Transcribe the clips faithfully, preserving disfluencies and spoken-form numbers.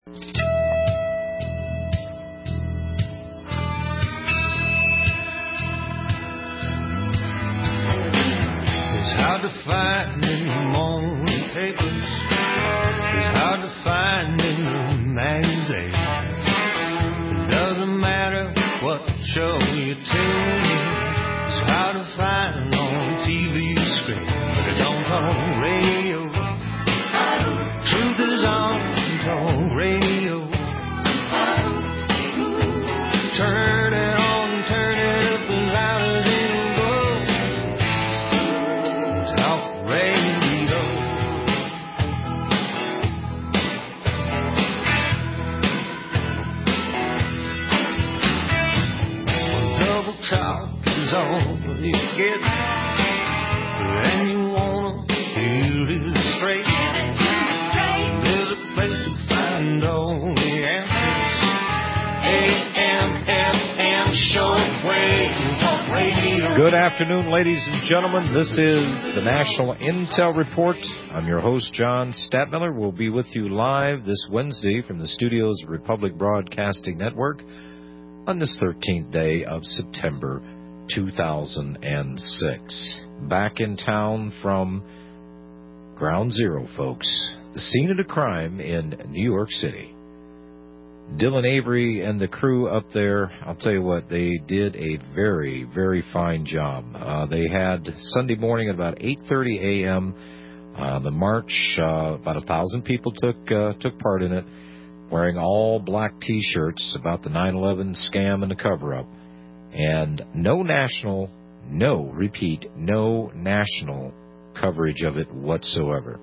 It's hard to find in the morning papers. It's hard to find in the magazines. It doesn't matter what show you tune in. It's hard to find on T V screen, but it don't on radio. Truth is on, on radio. Turn it on, turn it up as loud as it goes. Talk radio. Double talk is all you get, and you wanna hear it straight. There's a place to find all the answers. A M F M shortwave talk radio. Good afternoon, ladies and gentlemen. This is the National Intel Report. I'm your host, John Stadtmiller. We'll be with you live this Wednesday from the studios of Republic Broadcasting Network on this thirteenth day of September two thousand six. Back in town from Ground Zero, folks. The scene of the crime in New York City. Dylan Avery and the crew up there, I'll tell you what, they did a very, very fine job. Uh, they had Sunday morning at about eight thirty a.m. Uh, the march, uh, about a thousand people took uh, took part in it, wearing all black T-shirts about the nine eleven scam and the cover-up. And no national, no, repeat, no national coverage of it whatsoever.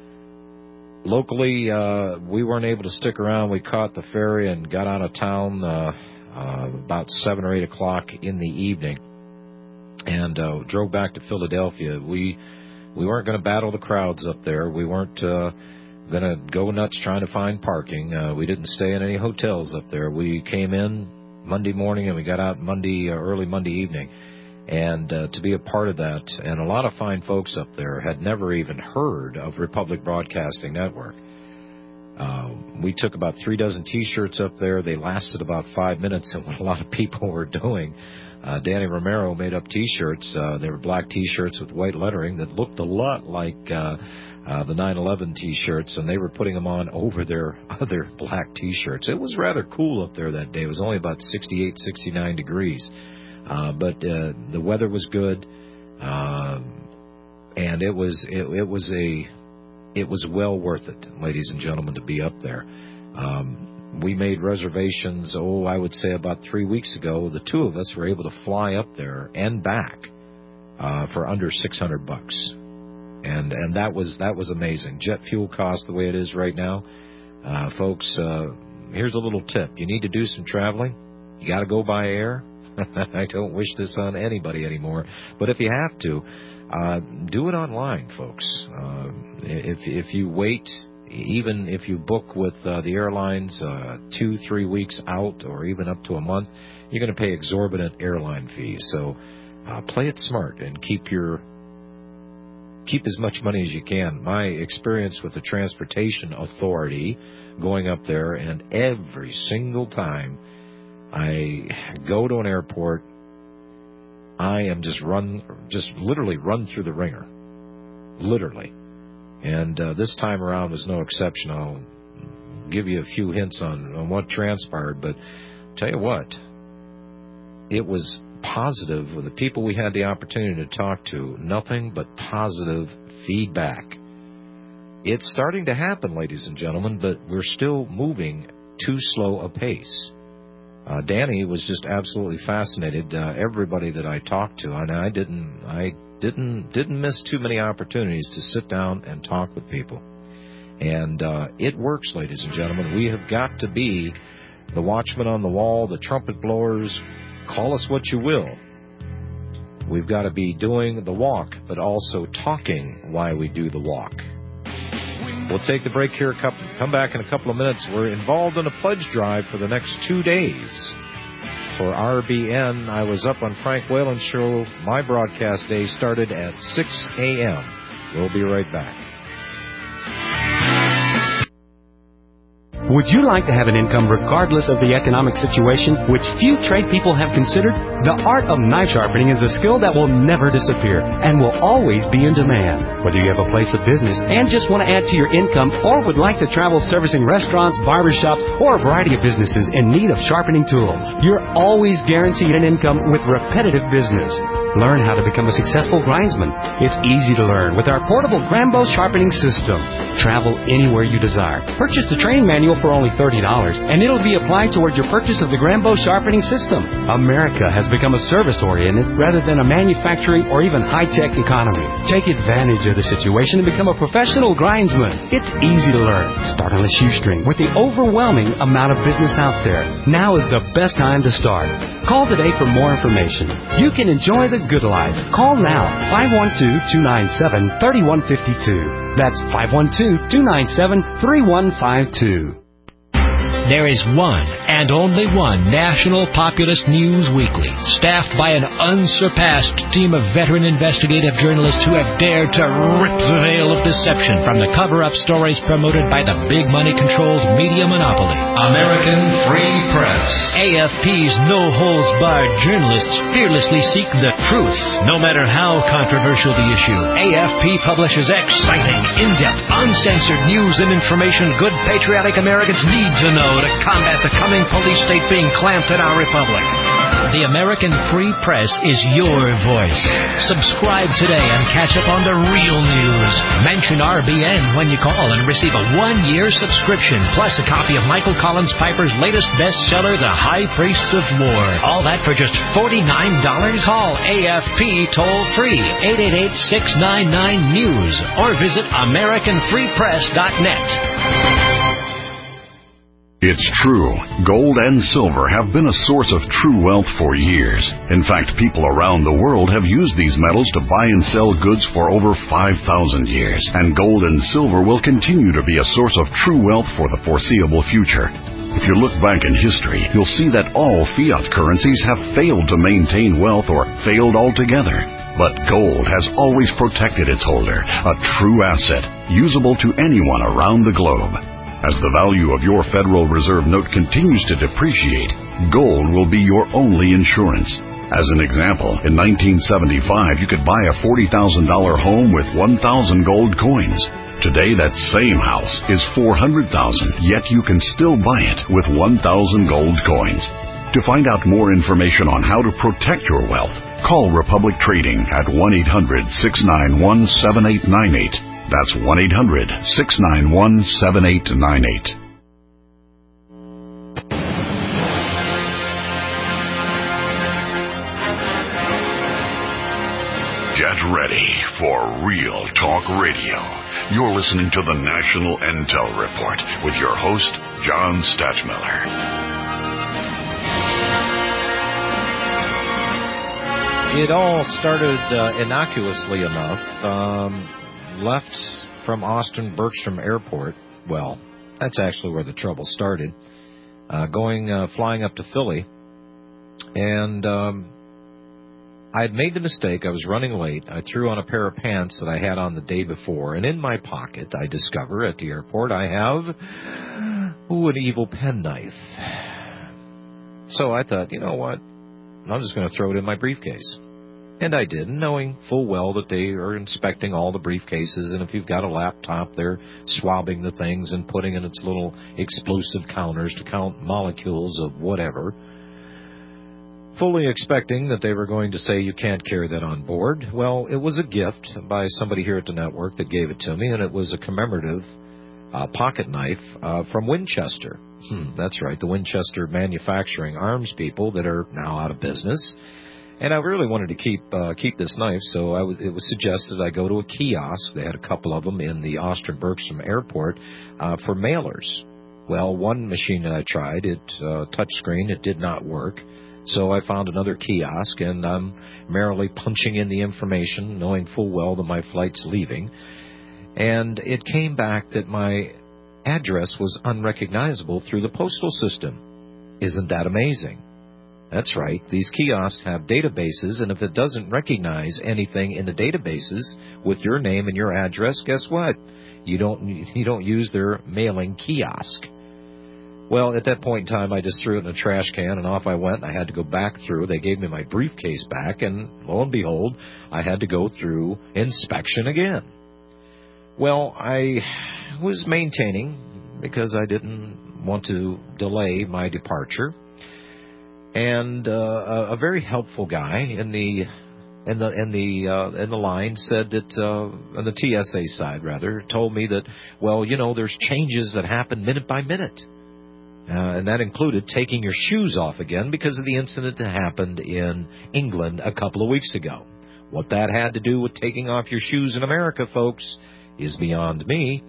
Locally, uh, we weren't able to stick around. We caught the ferry and got out of town uh, uh, about seven or eight o'clock in the evening and uh, drove back to Philadelphia. We we weren't going to battle the crowds up there. We weren't uh, going to go nuts trying to find parking. Uh, we didn't stay in any hotels up there. We came in Monday morning and we got out Monday, uh, early Monday evening. And uh, to be a part of that, and a lot of fine folks up there had never even heard of Republic Broadcasting Network. Uh, we took about three dozen T-shirts up there. They lasted about five minutes, and what a lot of people were doing, uh, Danny Romero made up T-shirts. Uh, they were black T-shirts with white lettering that looked a lot like uh, uh, the nine eleven T-shirts, and they were putting them on over their other black T-shirts. It was rather cool up there that day. It was only about sixty-eight, sixty-nine degrees. Uh, but uh, the weather was good, um, and it was it, it was a it was well worth it, ladies and gentlemen, to be up there. Um, we made reservations. Oh, I would say about three weeks ago. The two of us were able to fly up there and back uh, for under six hundred bucks, and and that was that was amazing. Jet fuel cost the way it is right now, uh, folks. Uh, here's a little tip: you need to do some traveling. You got to go by air. I don't wish this on anybody anymore, but if you have to, uh, do it online, folks. Uh, if if you wait, even if you book with uh, the airlines uh, two, three weeks out, or even up to a month, you're going to pay exorbitant airline fees. So uh, play it smart and keep your keep as much money as you can. My experience with the Transportation Authority going up there, and every single time I go to an airport, I am just run, just literally run through the ringer, literally. And uh, this time around was no exception. I'll give you a few hints on, on what transpired, but tell you what, it was positive with the people we had the opportunity to talk to. Nothing but positive feedback. It's starting to happen, ladies and gentlemen, but we're still moving too slow a pace. Uh, Danny was just absolutely fascinated. Uh, everybody that I talked to, and I didn't, I didn't, didn't miss too many opportunities to sit down and talk with people. And uh, it works, ladies and gentlemen. We have got to be the watchman on the wall, the trumpet blowers. Call us what you will. We've got to be doing the walk, but also talking why we do the walk. We'll take the break here, come back in a couple of minutes. We're involved in a pledge drive for the next two days. For R B N, I was up on Frank Whalen's show. My broadcast day started at six a.m. We'll be right back. Would you like to have an income regardless of the economic situation, which few trade people have considered? The art of knife sharpening is a skill that will never disappear and will always be in demand. Whether you have a place of business and just want to add to your income or would like to travel servicing restaurants, barbershops, or a variety of businesses in need of sharpening tools, you're always guaranteed an income with repetitive business. Learn how to become a successful grindsman. It's easy to learn with our portable Grambo sharpening system. Travel anywhere you desire. Purchase the training manual for only thirty dollars, and it'll be applied toward your purchase of the Grambo sharpening system. America has become a service-oriented rather than a manufacturing or even high-tech economy. Take advantage of the situation and become a professional grindsman. It's easy to learn. Start on a shoestring with the overwhelming amount of business out there. Now is the best time to start. Call today for more information. You can enjoy the good life. Call now, five one two, two nine seven, three one five two. That's five one two, two nine seven, three one five two. There is one and only one National Populist News Weekly, staffed by an unsurpassed team of veteran investigative journalists who have dared to rip the veil of deception from the cover-up stories promoted by the big money-controlled media monopoly. American Free Press. A F P's no-holds-barred journalists fearlessly seek the truth, no matter how controversial the issue. A F P publishes exciting, in-depth, uncensored news and information good patriotic Americans need to know to combat the coming police state being clamped in our republic. The American Free Press is your voice. Subscribe today and catch up on the real news. Mention R B N when you call and receive a one-year subscription, plus a copy of Michael Collins Piper's latest bestseller, The High Priests of War. All that for just forty-nine dollars. Call A F P toll-free, eight eight eight, six nine nine, news, or visit American Free Press dot net. It's true. Gold and silver have been a source of true wealth for years. In fact, people around the world have used these metals to buy and sell goods for over five thousand years. And gold and silver will continue to be a source of true wealth for the foreseeable future. If you look back in history, you'll see that all fiat currencies have failed to maintain wealth or failed altogether. But gold has always protected its holder, a true asset, usable to anyone around the globe. As the value of your Federal Reserve note continues to depreciate, gold will be your only insurance. As an example, in nineteen seventy-five, you could buy a forty thousand dollars home with one thousand gold coins. Today, that same house is four hundred thousand dollars, yet you can still buy it with one thousand gold coins. To find out more information on how to protect your wealth, call Republic Trading at one eight hundred, six nine one, seven eight nine eight. That's one eight hundred, six nine one, seven eight nine eight. Get ready for Real Talk Radio. You're listening to the National Intel Report with your host, John Stachmiller. It all started uh, innocuously enough. Um, left from Austin Bergstrom Airport. Well, that's actually where the trouble started. Uh, going, uh, flying up to Philly. And um, I had made the mistake. I was running late. I threw on a pair of pants that I had on the day before. And in my pocket, I discover at the airport, I have, ooh, an evil penknife. So I thought, you know what? I'm just going to throw it in my briefcase. And I did, knowing full well that they are inspecting all the briefcases, and if you've got a laptop, they're swabbing the things and putting in its little explosive counters to count molecules of whatever. Fully expecting that they were going to say you can't carry that on board. Well, it was a gift by somebody here at the network that gave it to me, and it was a commemorative uh, pocket knife uh, from Winchester. Hmm, that's right, the Winchester manufacturing arms people that are now out of business. And I really wanted to keep uh, keep this knife, so I w- it was suggested I go to a kiosk. They had a couple of them in the Austin Bergstrom Airport uh, for mailers. Well, one machine that I tried, it uh, touch screen, it did not work. So I found another kiosk, and I'm merrily punching in the information, knowing full well that my flight's leaving. And it came back that my address was unrecognizable through the postal system. Isn't that amazing? That's right. These kiosks have databases, and if it doesn't recognize anything in the databases with your name and your address, guess what? You don't you don't use their mailing kiosk. Well, at that point in time, I just threw it in a trash can, and off I went. I had to go back through. They gave me my briefcase back, and lo and behold, I had to go through inspection again. Well, I was maintaining because I didn't want to delay my departure. And uh, a very helpful guy in the in the in the uh, in the line said that uh, on the T S A side, rather, told me that, well, you know, there's changes that happen minute by minute. Uh, and that included taking your shoes off again because of the incident that happened in England a couple of weeks ago. What that had to do with taking off your shoes in America, folks, is beyond me.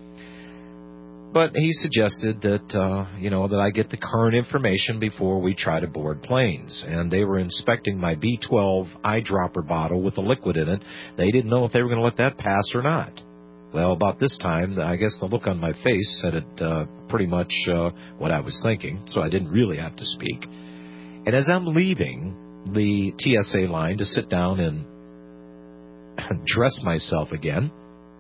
But he suggested that, uh, you know, that I get the current information before we try to board planes. And they were inspecting my B twelve eyedropper bottle with the liquid in it. They didn't know if they were going to let that pass or not. Well, about this time, I guess the look on my face said it uh, pretty much uh, what I was thinking, so I didn't really have to speak. And as I'm leaving the T S A line to sit down and dress myself again,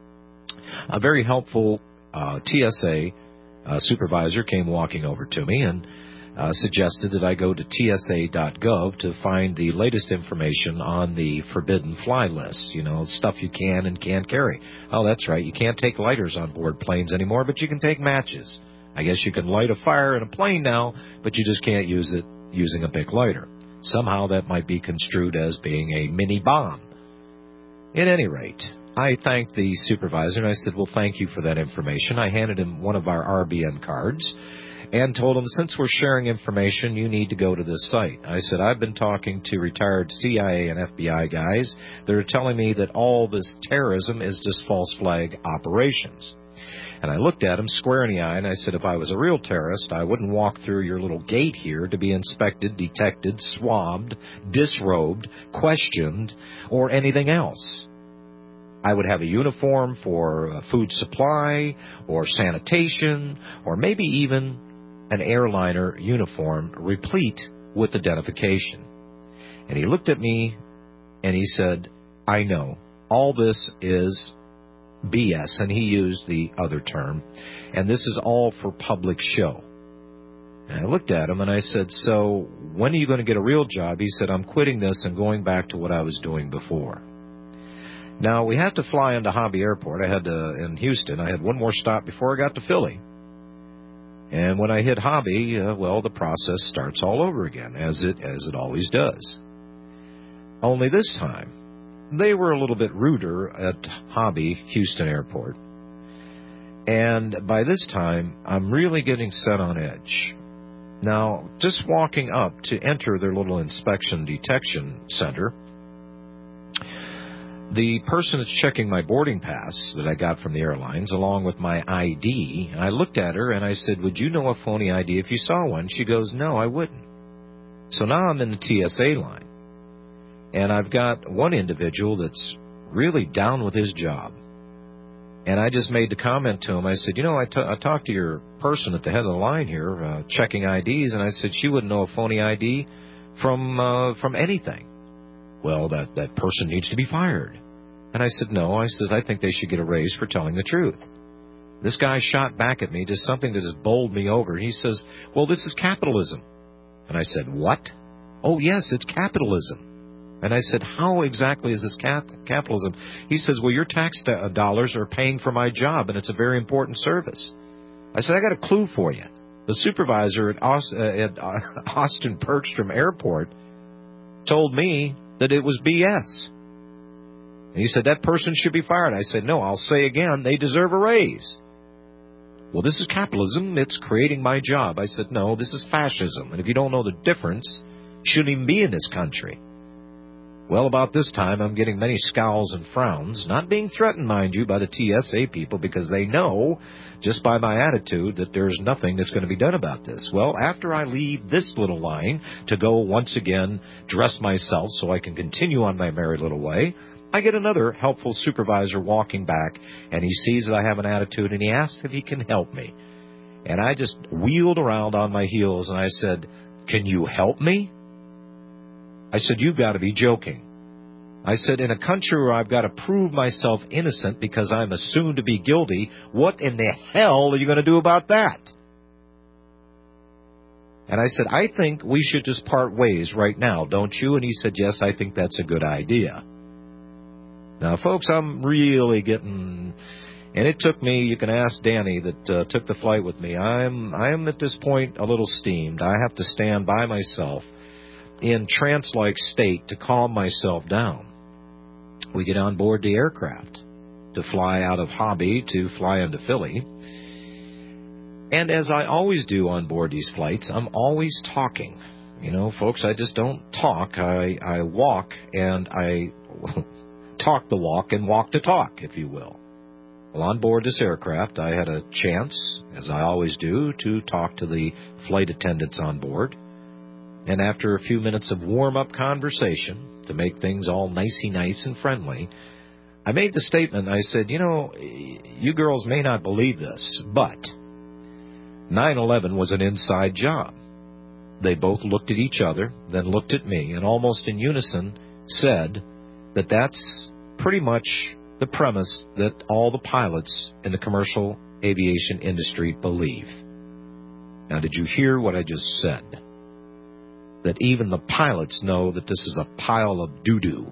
a very helpful uh, T S A uh, supervisor came walking over to me and Uh, suggested that I go to T S A dot gov to find the latest information on the forbidden fly list, you know, stuff you can and can't carry. Oh, that's right, you can't take lighters on board planes anymore, but you can take matches. I guess you can light a fire in a plane now, but you just can't use it using a big lighter. Somehow that might be construed as being a mini bomb. At any rate, I thanked the supervisor, and I said, well, thank you for that information. I handed him one of our R B N cards and told him, since we're sharing information, you need to go to this site. I said, I've been talking to retired C I A and F B I guys that are telling me that all this terrorism is just false flag operations. And I looked at him square in the eye, and I said, if I was a real terrorist, I wouldn't walk through your little gate here to be inspected, detected, swabbed, disrobed, questioned, or anything else. I would have a uniform for food supply or sanitation or maybe even an airliner uniform replete with identification. And he looked at me and he said, I know, all this is B S, and he used the other term, and this is all for public show. And I looked at him and I said, so when are you going to get a real job? He said, I'm quitting this and going back to what I was doing before. Now, we had to fly into Hobby Airport. I had to, in Houston, I had one more stop before I got to Philly. And when I hit Hobby, uh, well, the process starts all over again, as it as it always does. Only this time, they were a little bit ruder at Hobby Houston Airport. And by this time, I'm really getting set on edge. Now, just walking up to enter their little inspection detection center, the person that's checking my boarding pass that I got from the airlines, along with my I D, I looked at her and I said, would you know a phony I D if you saw one? She goes, no, I wouldn't. So now I'm in the T S A line. And I've got one individual that's really down with his job. And I just made the comment to him. I said, you know, I, t- I talked to your person at the head of the line here, uh, checking I Ds, and I said she wouldn't know a phony I D from uh, from anything. Well, that, that person needs to be fired. And I said, no. I said, I think they should get a raise for telling the truth. This guy shot back at me, just something that just bowled me over. He says, well, this is capitalism. And I said, what? Oh, yes, it's capitalism. And I said, how exactly is this cap- capitalism? He says, well, your tax do- dollars are paying for my job, and it's a very important service. I said, I got a clue for you. The supervisor at, Aust- uh, at Austin Bergstrom Airport told me that it was B S. And he said, that person should be fired. I said, no, I'll say again, they deserve a raise. Well, this is capitalism. It's creating my job. I said, no, this is fascism. And if you don't know the difference, you shouldn't even be in this country. Well, about this time, I'm getting many scowls and frowns, not being threatened, mind you, by the T S A people, because they know, just by my attitude, that there's nothing that's going to be done about this. Well, after I leave this little line to go once again dress myself so I can continue on my merry little way, I get another helpful supervisor walking back, and he sees that I have an attitude, and he asks if he can help me. And I just wheeled around on my heels, and I said, can you help me? I said, you've got to be joking. I said, in a country where I've got to prove myself innocent because I'm assumed to be guilty, what in the hell are you going to do about that? And I said, I think we should just part ways right now, don't you? And he said, yes, I think that's a good idea. Now, folks, I'm really getting... And it took me, you can ask Danny that uh, took the flight with me, I'm I'm at this point a little steamed. I have to stand by myself in trance-like state to calm myself down. We get on board the aircraft to fly out of Hobby to fly into Philly. And as I always do on board these flights, I'm always talking. You know, folks, I just don't talk. I, I walk and I talk the walk and walk the talk, if you will. Well, on board this aircraft, I had a chance, as I always do, to talk to the flight attendants on board. And after a few minutes of warm-up conversation, to make things all nicey-nice and friendly, I made the statement, I said, you know, you girls may not believe this, but nine eleven was an inside job. They both looked at each other, then looked at me, and almost in unison said that that's pretty much the premise that all the pilots in the commercial aviation industry believe. Now, did you hear what I just said? That even the pilots know that this is a pile of doo-doo.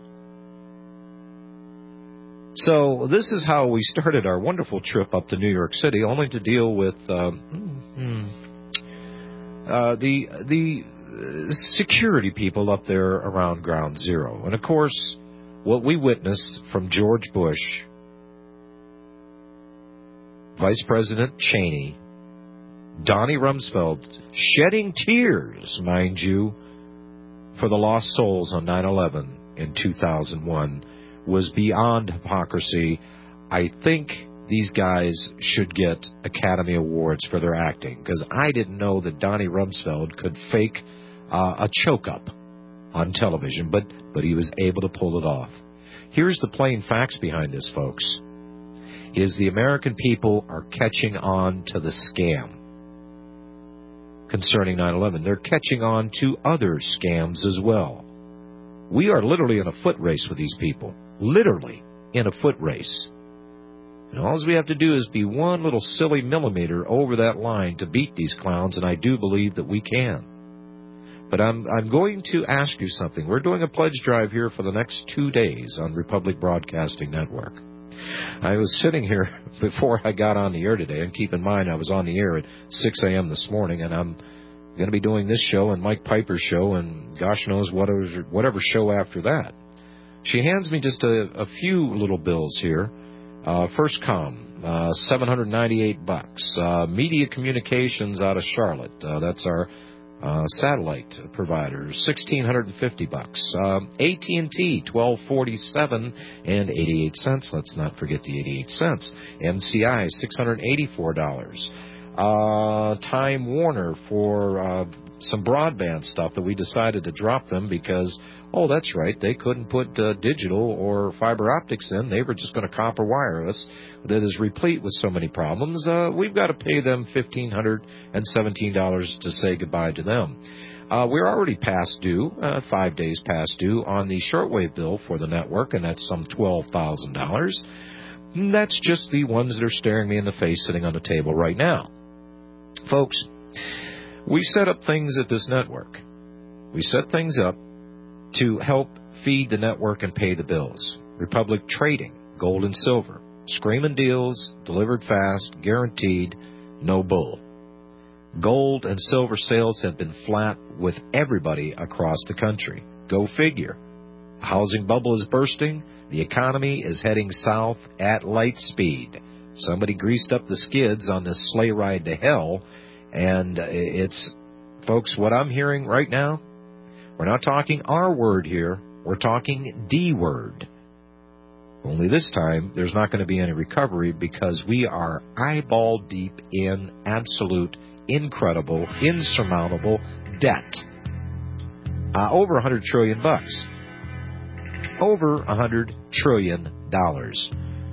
So this is how we started our wonderful trip up to New York City, only to deal with uh, uh, the the security people up there around Ground Zero. And, of course, what we witnessed from George Bush, Vice President Cheney, Donnie Rumsfeld, shedding tears, mind you, for the lost souls on nine eleven in two thousand one was beyond hypocrisy. I think these guys should get Academy Awards for their acting, because I didn't know that Donnie Rumsfeld could fake uh, a choke-up on television, but, but he was able to pull it off. Here's the plain facts behind this, folks, is the American people are catching on to the scam concerning nine eleven. They're catching on to other scams as well. We are literally in a foot race with these people. Literally in a foot race. And all we have to do is be one little silly millimeter over that line to beat these clowns, and I do believe that we can. But I'm I'm going to ask you something. We're doing a pledge drive here for the next two days on Republic Broadcasting Network. I was sitting here before I got on the air today, and keep in mind I was on the air at six a.m. this morning, and I'm going to be doing this show and Mike Piper's show and gosh knows whatever, whatever show after that. She hands me just a, a few little bills here. Uh, FirstCom, uh, seven hundred ninety-eight bucks. Uh, Media Communications out of Charlotte. Uh, that's our uh, satellite provider. sixteen fifty bucks. Um, A T and T, twelve forty-seven and eighty-eight cents. Let's not forget the eighty-eight cents. M C I, six hundred eighty-four dollars. Uh, Time Warner for uh, some broadband stuff that we decided to drop them because, oh, that's right, they couldn't put uh, digital or fiber optics in. They were just going to copper wire us. That is replete with so many problems. Uh, we've got to pay them fifteen hundred seventeen dollars to say goodbye to them. Uh, we're already past due, uh, five days past due, on the shortwave bill for the network, and that's some twelve thousand dollars. That's just the ones that are staring me in the face sitting on the table right now. Folks, we set up things at this network. We set things up to help feed the network and pay the bills. Republic Trading, gold and silver, screaming deals, delivered fast, guaranteed, no bull. Gold and silver sales have been flat with everybody across the country. Go figure. The housing bubble is bursting. The economy is heading south at light speed. Somebody greased up the skids on this sleigh ride to hell, and it's, folks, what I'm hearing right now, we're not talking our word here, we're talking D word. Only this time, there's not going to be any recovery because we are eyeball deep in absolute, incredible, insurmountable debt. Uh, over one hundred trillion bucks. Over one hundred trillion dollars.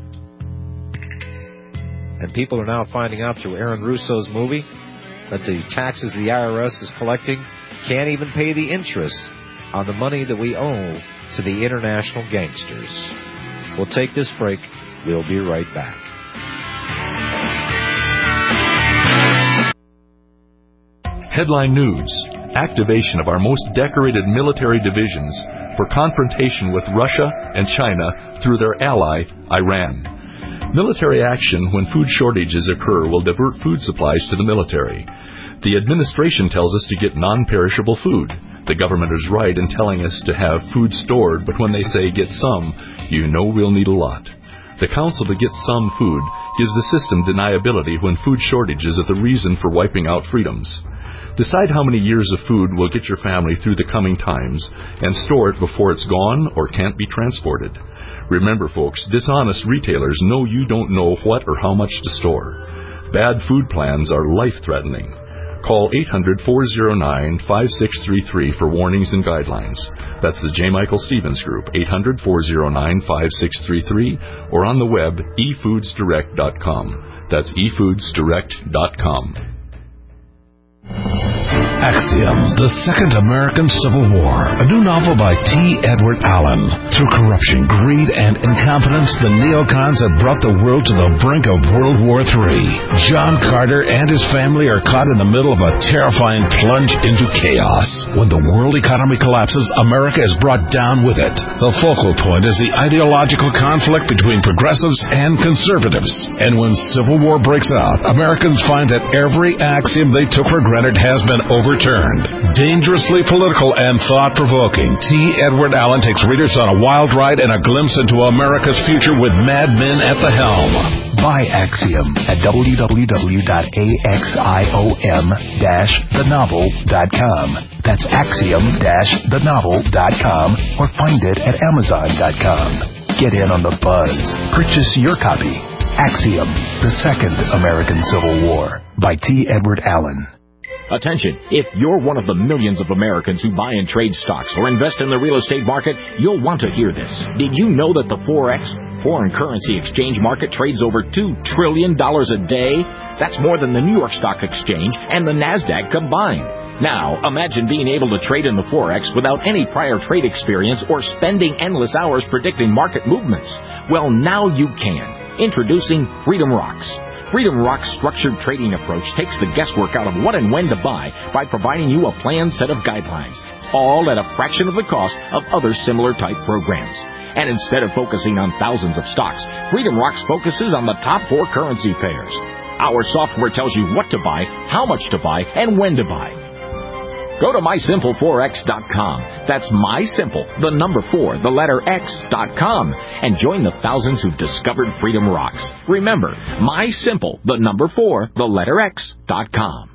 And people are now finding out through Aaron Russo's movie that the taxes the I R S is collecting can't even pay the interest on the money that we owe to the international gangsters. We'll take this break. We'll be right back. Headline News, activation of our most decorated military divisions for confrontation with Russia and China through their ally, Iran. Military action when food shortages occur will divert food supplies to the military. The administration tells us to get non-perishable food. The government is right in telling us to have food stored, but when they say get some, you know we'll need a lot. The counsel to get some food gives the system deniability when food shortages are the reason for wiping out freedoms. Decide how many years of food will get your family through the coming times and store it before it's gone or can't be transported. Remember, folks, dishonest retailers know you don't know what or how much to store. Bad food plans are life-threatening. Call eight hundred, four oh nine, five six three three for warnings and guidelines. That's the J. Michael Stevens Group, eight hundred, four oh nine, five six three three, or on the web, e foods direct dot com. That's e foods direct dot com. Axiom, The Second American Civil War, a new novel by T. Edward Allen. Through corruption, greed, and incompetence, the neocons have brought the world to the brink of World War Three. John Carter and his family are caught in the middle of a terrifying plunge into chaos. When the world economy collapses, America is brought down with it. The focal point is the ideological conflict between progressives and conservatives. And when civil war breaks out, Americans find that every axiom they took for granted has been overturned. Dangerously political and thought-provoking, T. Edward Allen takes readers on a wild ride and a glimpse into America's future with mad men at the helm. Buy Axiom at w w w dot axiom dash the novel dot com. That's axiom dash the novel dot com, or find it at amazon dot com. Get in on the buzz. Purchase your copy. Axiom, The Second American Civil War by T. Edward Allen. Attention, if you're one of the millions of Americans who buy and trade stocks or invest in the real estate market, you'll want to hear this. Did you know that the Forex, foreign currency exchange market, trades over two trillion dollars a day? That's more than the New York Stock Exchange and the NASDAQ combined. Now, imagine being able to trade in the Forex without any prior trade experience or spending endless hours predicting market movements. Well, now you can. Introducing Freedom Rocks. Freedom Rock's structured trading approach takes the guesswork out of what and when to buy by providing you a planned set of guidelines, all at a fraction of the cost of other similar type programs. And instead of focusing on thousands of stocks, Freedom Rocks focuses on the top four currency pairs. Our software tells you what to buy, how much to buy, and when to buy. Go to my simple forex dot com. That's mysimple, the number four, the letter X dot com, and join the thousands who've discovered Freedom Rocks. Remember, mysimple, the number four, the letter X dot com.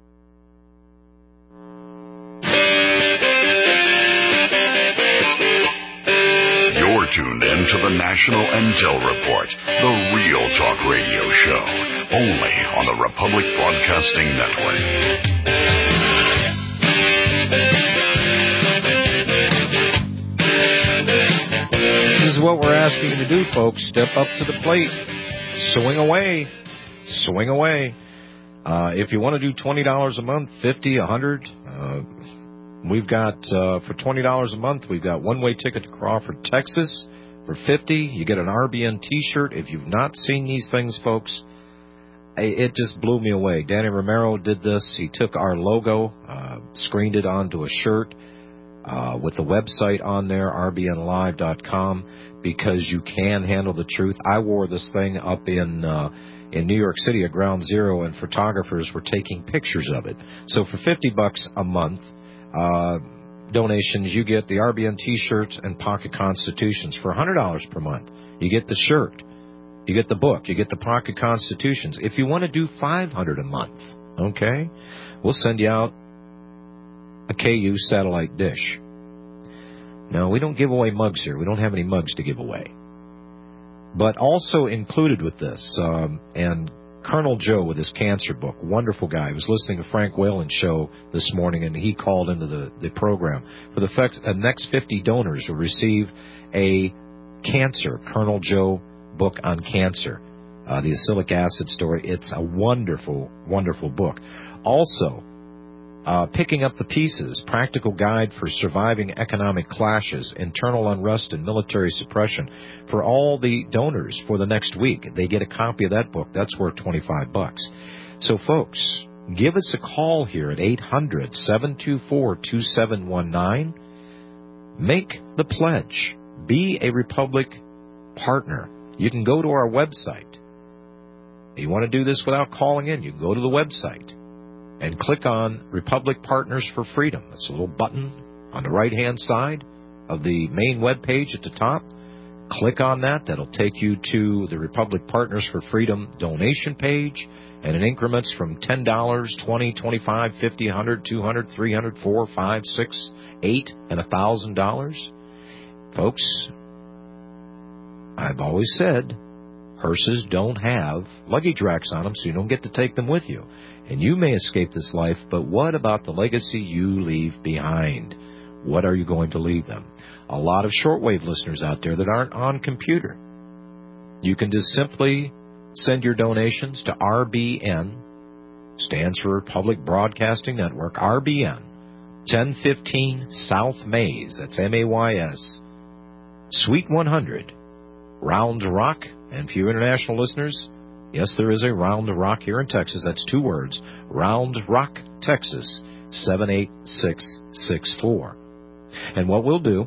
You're tuned in to the National Intel Report, the real talk radio show, only on the Republic Broadcasting Network. This is what we're asking you to do, folks. Step up to the plate. Swing away. Swing away. Uh, if you want to do twenty dollars a month, fifty dollars, one hundred dollars, uh, we've got, uh, for twenty dollars a month, we've got one-way ticket to Crawford, Texas. For fifty dollars, you get an R B N T-shirt. If you've not seen these things, folks, it just blew me away. Danny Romero did this. He took our logo, uh, screened it onto a shirt, Uh, with the website on there, r b n live dot com, because you can handle the truth. I wore this thing up in uh, in New York City at Ground Zero, and photographers were taking pictures of it. So for fifty bucks a month, uh, donations, you get the R B N T-shirts and Pocket Constitutions. For one hundred dollars per month, you get the shirt, you get the book, you get the Pocket Constitutions. If you want to do five hundred dollars a month, okay, we'll send you out a K U satellite dish. Now, we don't give away mugs here. We don't have any mugs to give away. But also included with this, um, and Colonel Joe with his cancer book, wonderful guy. I was listening to Frank Whalen's show this morning, and he called into the, the program. For the fact, uh, next fifty donors will receive a cancer, Colonel Joe book on cancer, uh, the acylic acid story. It's a wonderful, wonderful book. Also, Uh, Picking Up the Pieces, Practical Guide for Surviving Economic Clashes, Internal Unrest and Military Suppression. For all the donors for the next week, they get a copy of that book. That's worth twenty-five bucks. So, folks, give us a call here at eight hundred, seven two four, two seven one nine. Make the pledge. Be a Republic partner. You can go to our website. You want to do this without calling in, you can go to the website and click on Republic Partners for Freedom. It's a little button on the right-hand side of the main web page at the top. Click on that. That'll take you to the Republic Partners for Freedom donation page, and in increments from ten dollars, twenty dollars, twenty-five dollars, fifty dollars, one hundred dollars, two hundred dollars, three hundred dollars, four dollars, five dollars, six dollars, eight dollars, and one thousand dollars. Folks, I've always said hearses don't have luggage racks on them, so you don't get to take them with you. And you may escape this life, but what about the legacy you leave behind? What are you going to leave them? A lot of shortwave listeners out there that aren't on computer. You can just simply send your donations to R B N, stands for Republic Broadcasting Network, R B N, ten fifteen South Mays, that's M A Y S, Suite one hundred, Round Rock. And for you international listeners, yes, there is a Round Rock here in Texas. That's two words, Round Rock, Texas, seven eight six six four. And what we'll do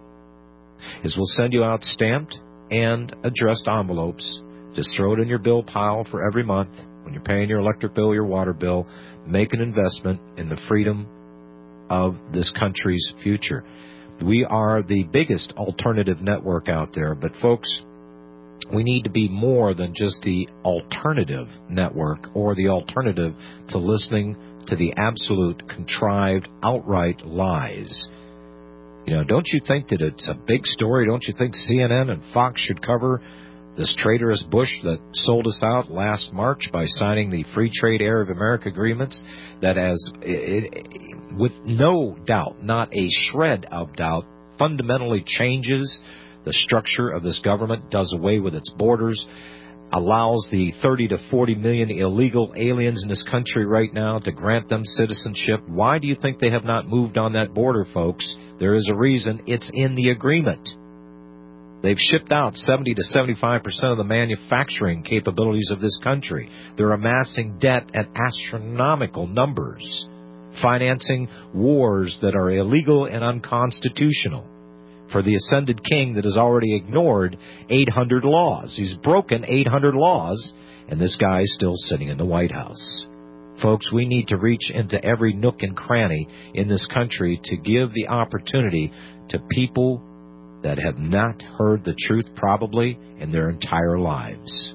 is we'll send you out stamped and addressed envelopes. Just throw it in your bill pile for every month. When you're paying your electric bill, your water bill, make an investment in the freedom of this country's future. We are the biggest alternative network out there, but folks, we need to be more than just the alternative network or the alternative to listening to the absolute, contrived, outright lies. You know, don't you think that it's a big story? Don't you think C N N and Fox should cover this traitorous Bush that sold us out last March by signing the Free Trade Area of America agreements that, as it, with no doubt, not a shred of doubt, fundamentally changes the structure of this government, does away with its borders, allows the thirty to forty million illegal aliens in this country right now to grant them citizenship. Why do you think they have not moved on that border, folks? There is a reason. It's in the agreement. They've shipped out seventy to seventy-five percent of the manufacturing capabilities of this country. They're amassing debt at astronomical numbers, financing wars that are illegal and unconstitutional for the ascended king that has already ignored eight hundred laws. He's broken eight hundred laws, and this guy is still sitting in the White House. Folks, we need to reach into every nook and cranny in this country to give the opportunity to people that have not heard the truth probably in their entire lives.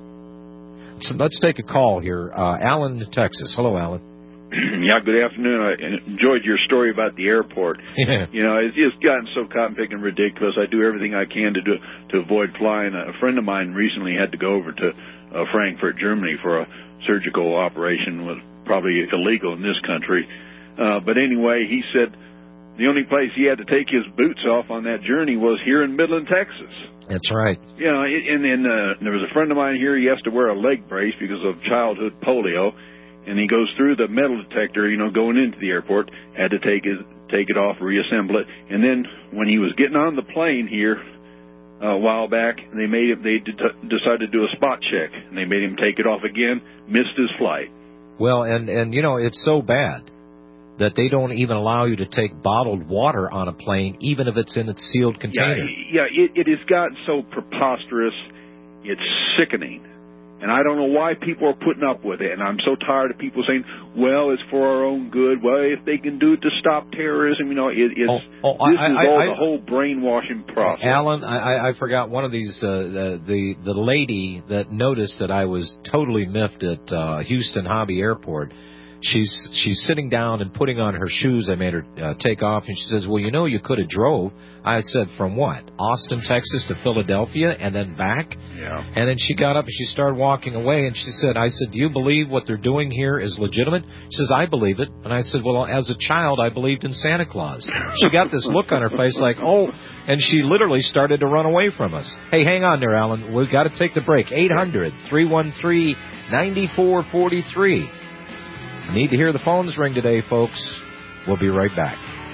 So let's take a call here. Uh, Alan, Texas. Hello, Alan. Yeah, good afternoon. I enjoyed your story about the airport. Yeah. You know, it's just gotten so cotton-picking ridiculous. I do everything I can to do to avoid flying. A friend of mine recently had to go over to uh, Frankfurt, Germany for a surgical operation. Was probably illegal in this country. Uh, but anyway, he said the only place he had to take his boots off on that journey was here in Midland, Texas. That's right. You know, and then uh, there was a friend of mine here. He has to wear a leg brace because of childhood polio. And he goes through the metal detector, you know, going into the airport, had to take his, take it off, reassemble it. And then when he was getting on the plane here uh, a while back, they made him, they de- decided to do a spot check, and they made him take it off again, missed his flight. Well, and, and you know, it's so bad that they don't even allow you to take bottled water on a plane, even if it's in its sealed container. Yeah, yeah it, it has gotten so preposterous, it's sickening. And I don't know why people are putting up with it. And I'm so tired of people saying, well, it's for our own good. Well, if they can do it to stop terrorism, you know, it, it's, oh, oh, this I, is I, all I, the whole brainwashing process. Alan, I, I forgot one of these, uh, the, the the lady that noticed that I was totally miffed at uh, Houston Hobby Airport. She's she's sitting down and putting on her shoes. I made her uh, take off, and she says, well, you know, you could have drove. I said, from what? Austin, Texas to Philadelphia and then back? Yeah. And then she got up and she started walking away, and she said, I said, do you believe what they're doing here is legitimate? She says, I believe it. And I said, well, as a child, I believed in Santa Claus. She got this look on her face like, oh, and she literally started to run away from us. Hey, hang on there, Alan. We've got to take the break. eight hundred, three one three, nine four four three. Need to hear the phones ring today, folks. We'll be right back.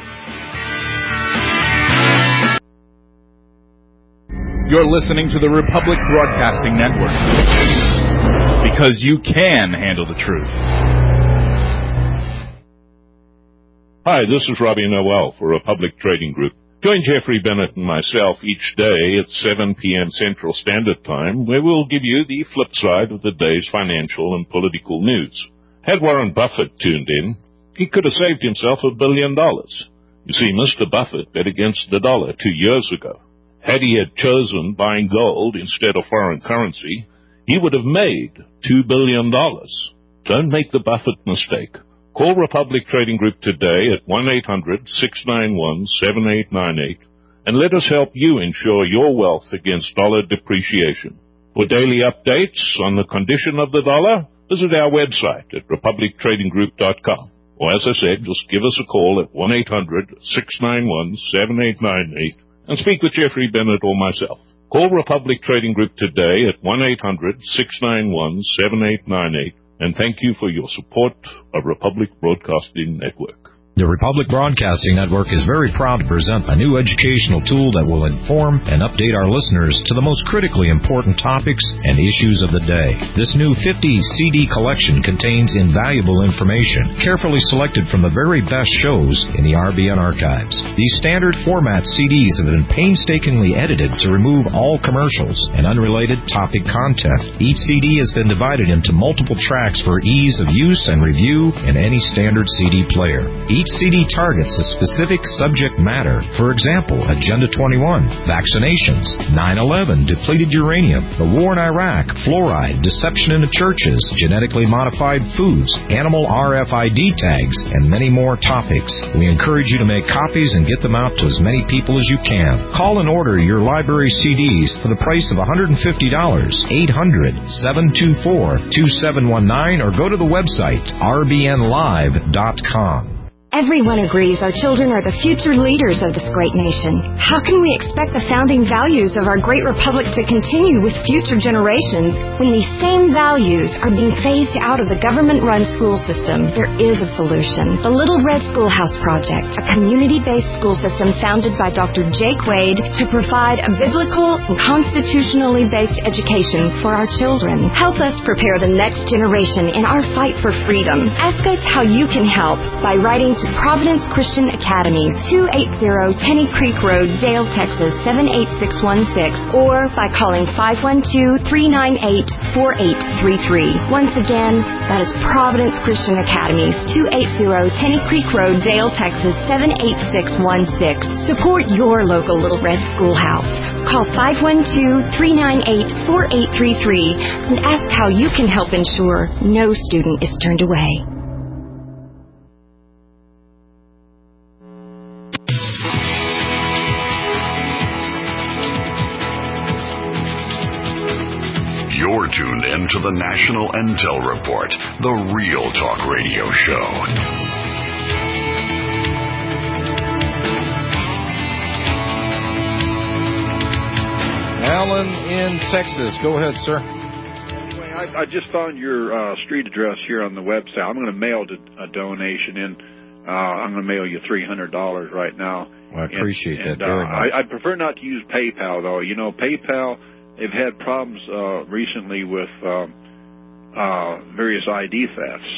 You're listening to the Republic Broadcasting Network, because you can handle the truth. Hi, this is Robbie Noel for Republic Trading Group. Join Jeffrey Bennett and myself each day at seven p.m. Central Standard Time, where we'll give you the flip side of the day's financial and political news. Had Warren Buffett tuned in, he could have saved himself a billion dollars. You see, Mister Buffett bet against the dollar two years ago. Had he had chosen buying gold instead of foreign currency, he would have made two billion dollars. Don't make the Buffett mistake. Call Republic Trading Group today at one eight hundred, six nine one, seven eight nine eight and let us help you ensure your wealth against dollar depreciation. For daily updates on the condition of the dollar, visit our website at republic trading group dot com. Or as I said, just give us a call at one eight hundred, six nine one, seven eight nine eight and speak with Jeffrey Bennett or myself. Call Republic Trading Group today at one eight hundred, six nine one, seven eight nine eight and thank you for your support of Republic Broadcasting Network. The Republic Broadcasting Network is very proud to present a new educational tool that will inform and update our listeners to the most critically important topics and issues of the day. This new fifty C D collection contains invaluable information, carefully selected from the very best shows in the R B N archives. These standard format C Ds have been painstakingly edited to remove all commercials and unrelated topic content. Each C D has been divided into multiple tracks for ease of use and review in any standard C D player. Each C D targets a specific subject matter. For example, Agenda twenty-one, vaccinations, nine eleven, depleted uranium, the war in Iraq, fluoride, deception in the churches, genetically modified foods, animal R F I D tags, and many more topics. We encourage you to make copies and get them out to as many people as you can. Call and order your library C Ds for the price of one hundred fifty dollars, eight hundred, seven two four, two seven one nine, or go to the website r b n live dot com. Everyone agrees our children are the future leaders of this great nation. How can we expect the founding values of our great republic to continue with future generations when these same values are being phased out of the government-run school system? There is a solution. The Little Red Schoolhouse Project, a community-based school system founded by Doctor Jake Wade to provide a biblical and constitutionally based education for our children. Help us prepare the next generation in our fight for freedom. Ask us how you can help by writing to Providence Christian Academy, two eighty Tenny Creek Road, Dale, Texas, seven eight six one six, or by calling five one two, three nine eight, four eight three three. Once again, that is Providence Christian Academy, two eighty Tenny Creek Road, Dale, Texas, seven eight six one six. Support your local Little Red Schoolhouse. Call five one two, three nine eight, four eight three three and ask how you can help ensure no student is turned away. You're tuned in to the National Intel Report, the Real Talk Radio Show. Alan in Texas. Go ahead, sir. Anyway, I, I just found your uh, street address here on the website. I'm going to mail a donation in. Uh, I'm going to mail you three hundred dollars right now. Well, I appreciate and, that and, very uh, much. I, I prefer not to use PayPal, though. You know, PayPal, they've had problems uh, recently with uh, uh, various I D thefts.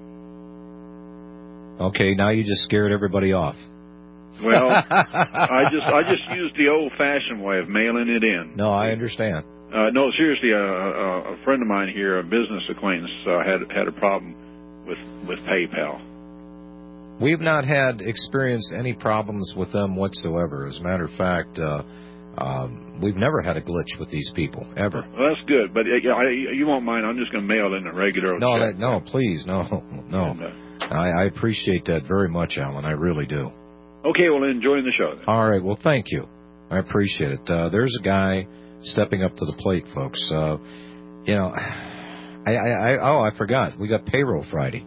Okay, now you just scared everybody off. Well, I just I just used the old-fashioned way of mailing it in. No, I understand. Uh, no, seriously, a, a, a friend of mine here, a business acquaintance, uh, had had a problem with with PayPal. We've not had experienced any problems with them whatsoever. As a matter of fact, uh, um, we've never had a glitch with these people, ever. Well, that's good, but uh, I, you won't mind. I'm just going to mail in a regular No, check. that, no, please, no, no. And, uh, I, I appreciate that very much, Alan. I really do. Okay, well, enjoying the show then. All right, well, thank you. I appreciate it. Uh, there's a guy stepping up to the plate, folks. Uh, you know, I, I, I, oh, I forgot. We got payroll Friday.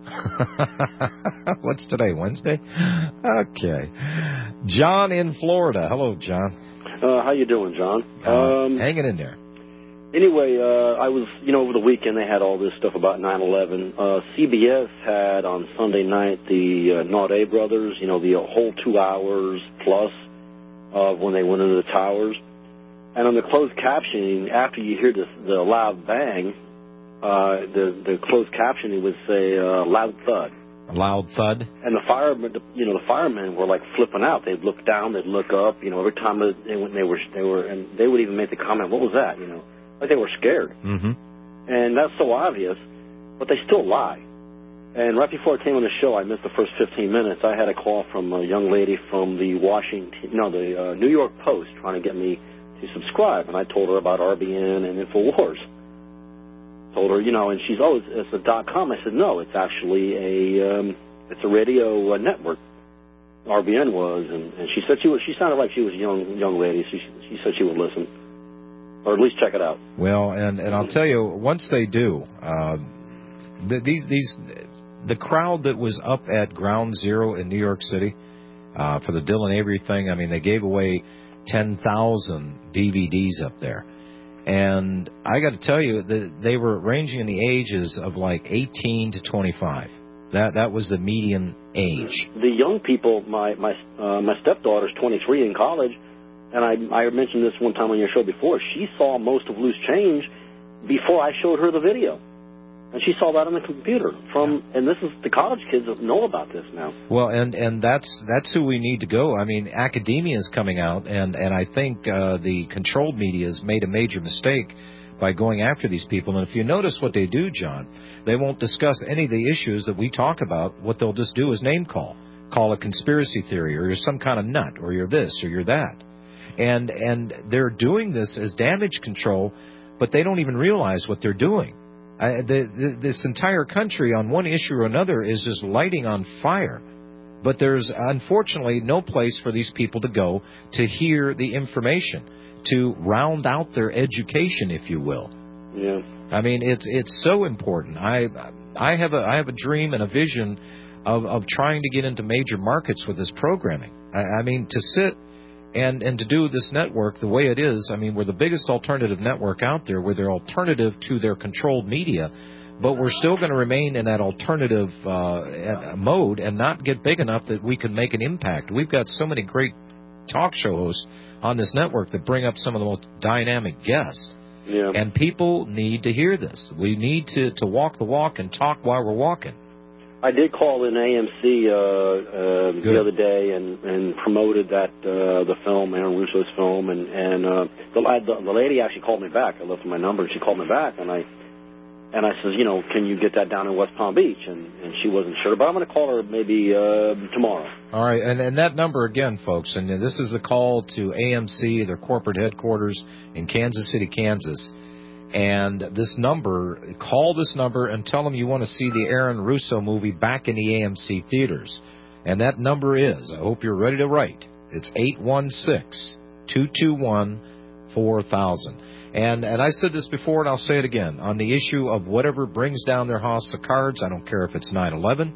What's today, Wednesday? Okay. John in Florida. Hello, John. Uh, how you doing, John? Uh, um, hanging in there. Anyway, uh, I was, you know, over the weekend they had all this stuff about nine eleven. Uh, C B S had on Sunday night the uh, Naudet brothers, you know, the whole two hours plus of when they went into the towers. And on the closed captioning, after you hear this, the loud bang, uh, the, the closed captioning would say uh, loud thud. A loud thud. And the firemen, you know, the firemen were like flipping out. They'd look down, they'd look up. You know, every time they, they were, they were, and they would even make the comment, "What was that?" You know, like they were scared. Mm-hmm. And that's so obvious, but they still lie. And right before I came on the show, I missed the first fifteen minutes. I had a call from a young lady from the Washington, no, the uh, New York Post, trying to get me to subscribe. And I told her about R B N and InfoWars. Told her, you know, and she's, oh, it's, it's a dot com. I said, no, it's actually a, um, it's a radio uh, network. R B N was, and, and she said she was. She sounded like she was a young young lady. She she said she would listen, or at least check it out. Well, and and I'll tell you, once they do, uh, the, these these the crowd that was up at Ground Zero in New York City uh, for the Dylan Avery thing. I mean, they gave away ten thousand D V Ds up there. And I got to tell you that they were ranging in the ages of like eighteen to twenty-five. That that was the median age. The young people, my my uh, my stepdaughter's twenty-three in college, and I I mentioned this one time on your show before. She saw most of Loose Change before I showed her the video, and she saw that on the computer. From and this is the college kids that know about this now. Well, and and that's that's who we need to go. I mean, academia is coming out, and and I think uh, the controlled media has made a major mistake by going after these people. And if you notice what they do, John, they won't discuss any of the issues that we talk about. What they'll just do is name call, call a conspiracy theory, or you're some kind of nut, or you're this, or you're that. And and they're doing this as damage control, but they don't even realize what they're doing. I, the, the, this entire country on one issue or another is just lighting on fire. But there's unfortunately no place for these people to go to hear the information, to round out their education, if you will. Yeah. I mean, it's it's so important. I I have a I have a dream and a vision of of trying to get into major markets with this programming. I, I mean, to sit and and to do this network the way it is. I mean, we're the biggest alternative network out there. We're their alternative to their controlled media, but we're still going to remain in that alternative uh, mode and not get big enough that we can make an impact. We've got so many great talk show hosts on this network that bring up some of the most dynamic guests. Yeah. And people need to hear this. We need to, to walk the walk and talk while we're walking. I did call in A M C uh, uh, the other day and, and promoted that uh, the film, Aaron Russo's film, and and uh, the, the the lady actually called me back. I left her my number, and she called me back, and I and I said, you know, can you get that down in West Palm Beach? And, and she wasn't sure, but I'm going to call her maybe uh, tomorrow. All right, and, and that number again, folks, and this is the call to A M C, their corporate headquarters in Kansas City, Kansas. And this number, call this number and tell them you want to see the Aaron Russo movie back in the A M C theaters. And that number is, I hope you're ready to write, it's eight one six, two two one, four thousand. And and I said this before and I'll say it again, on the issue of whatever brings down their house of cards, I don't care if it's nine eleven.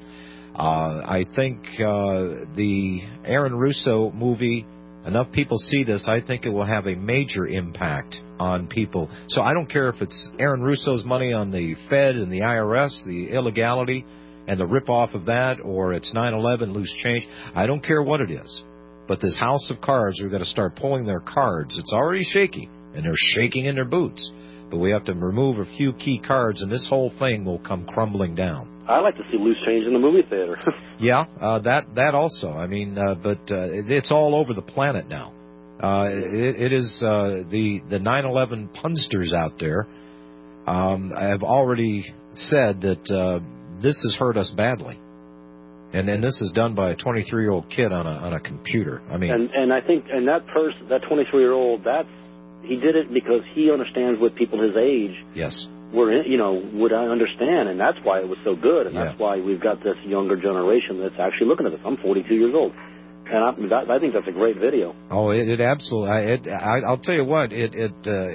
Uh, I think uh, the Aaron Russo movie, enough people see this, I think it will have a major impact on people. So I don't care if it's Aaron Russo's money on the Fed and the I R S, the illegality and the rip-off of that, or it's nine eleven, loose change. I don't care what it is. But this house of cards, we've got to start pulling their cards. It's already shaky, and they're shaking in their boots. But we have to remove a few key cards, and this whole thing will come crumbling down. I like to see loose change in the movie theater. Yeah, uh, that that also. I mean, uh, but uh, it, it's all over the planet now. Uh, it, it is uh, the the nine eleven punsters out there um, have already said that uh, this has hurt us badly, and and this is done by a twenty-three year old kid on a on a computer. I mean, and and I think and that person, that twenty-three year old, that's he did it because he understands what people his age. Yes. Were, you know, would I understand, and that's why it was so good, and yeah. that's why we've got this younger generation that's actually looking at this. I'm forty-two years old, and I, that, I think that's a great video. Oh, it, it absolutely. I, it, I, I'll tell you what, it it uh,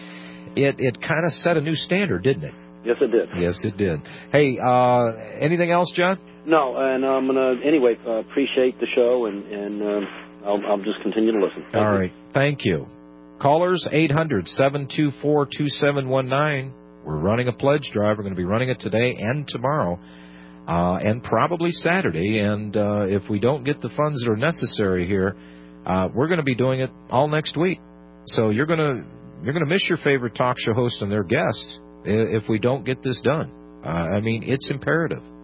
it it kind of set a new standard, didn't it? Yes, it did. Yes, it did. Hey, uh, anything else, John? No, and I'm gonna anyway. Uh, appreciate the show, and and um, I'll, I'll just continue to listen. Thank All you. right, thank you. Callers eight hundred, seven two four, two seven one nine. We're running a pledge drive. We're going to be running it today and tomorrow, uh, and probably Saturday. And uh, if we don't get the funds that are necessary here, uh, we're going to be doing it all next week. So you're going to you're going to miss your favorite talk show host and their guests if we don't get this done. Uh, I mean, it's imperative.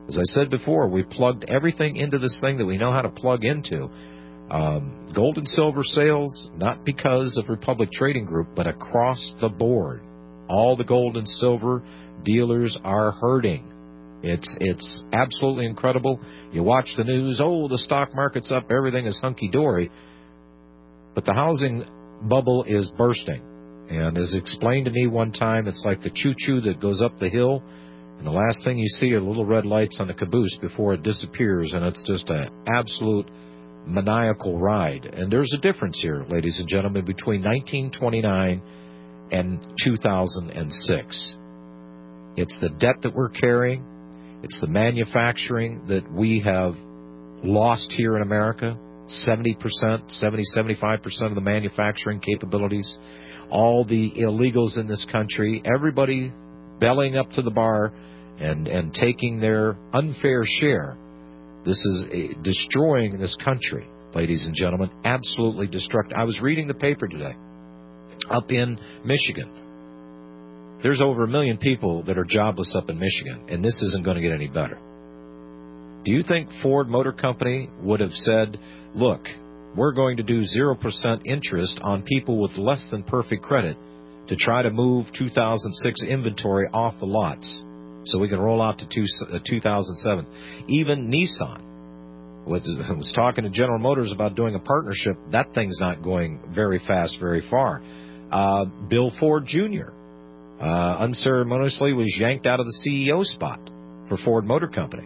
As I said before, we plugged everything into this thing that we know how to plug into. Um, gold and silver sales, not because of Republic Trading Group, but across the board. All the gold and silver dealers are hurting. It's it's absolutely incredible. You watch the news, oh, the stock market's up, everything is hunky-dory. But the housing bubble is bursting. And as explained to me one time, it's like the choo-choo that goes up the hill, and the last thing you see are little red lights on the caboose before it disappears, and it's just an absolute maniacal ride. And there's a difference here, ladies and gentlemen, between nineteen twenty-nine and two thousand six. It's the debt that we're carrying. It's the manufacturing that we have lost here in America. seventy percent, seventy, seventy-five percent of the manufacturing capabilities. All the illegals in this country, everybody bellying up to the bar and, and taking their unfair share. This is a, destroying this country, ladies and gentlemen, absolutely destructive. I was reading the paper today up in Michigan. There's over a million people that are jobless up in Michigan, and this isn't going to get any better. Do you think Ford Motor Company would have said, look, we're going to do zero percent interest on people with less than perfect credit to try to move two thousand six inventory off the lots so we can roll out to two thousand seven? Even Nissan was, was talking to General Motors about doing a partnership. That thing's not going very fast, very far. Uh, Bill Ford Junior Uh, unceremoniously was yanked out of the C E O spot for Ford Motor Company.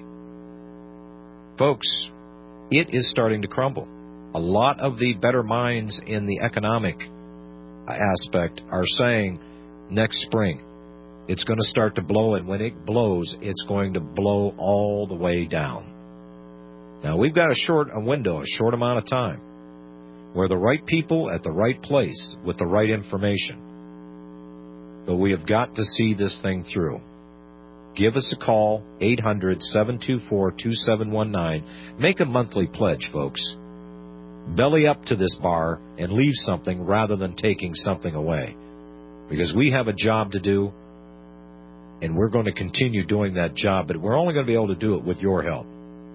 Folks, it is starting to crumble. A lot of the better minds in the economic aspect are saying next spring it's going to start to blow, and when it blows, it's going to blow all the way down. Now, we've got a short a window, a short amount of time, where the right people at the right place with the right information. But we have got to see this thing through. Give us a call, eight hundred, seven two four, two seven one nine. Make a monthly pledge, folks. Belly up to this bar and leave something rather than taking something away. Because we have a job to do, and we're going to continue doing that job, but we're only going to be able to do it with your help.